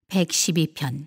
112편.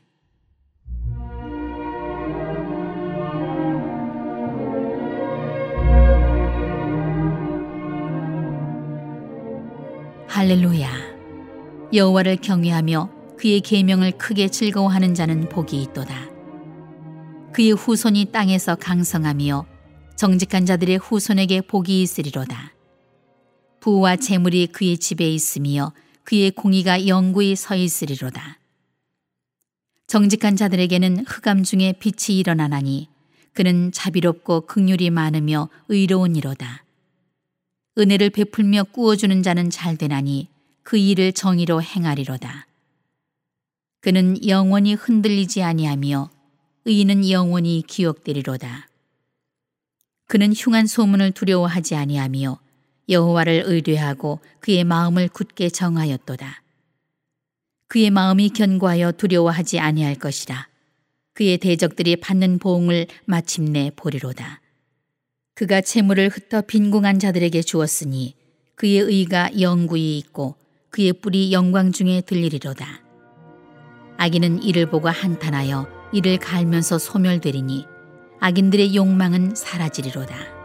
할렐루야. 여호와를 경외하며 그의 계명을 크게 즐거워하는 자는 복이 있도다. 그의 후손이 땅에서 강성하며 정직한 자들의 후손에게 복이 있으리로다. 부와 재물이 그의 집에 있으며 그의 공의가 영구히 서 있으리로다. 정직한 자들에게는 흑암 중에 빛이 일어나나니 그는 자비롭고 긍휼이 많으며 의로운 이로다. 은혜를 베풀며 꾸어주는 자는 잘되나니 그 일을 정의로 행하리로다. 그는 영원히 흔들리지 아니하며 의인은 영원히 기억되리로다. 그는 흉한 소문을 두려워하지 아니하며 여호와를 의뢰하고 그의 마음을 굳게 정하였도다. 그의 마음이 견고하여 두려워하지 아니할 것이라. 그의 대적들이 받는 보응을 마침내 보리로다. 그가 재물을 흩어 빈궁한 자들에게 주었으니 그의 의가 영구히 있고 그의 뿔이 영광 중에 들리리로다. 악인은 이를 보고 한탄하여 이를 갈면서 소멸되리니 악인들의 욕망은 사라지리로다.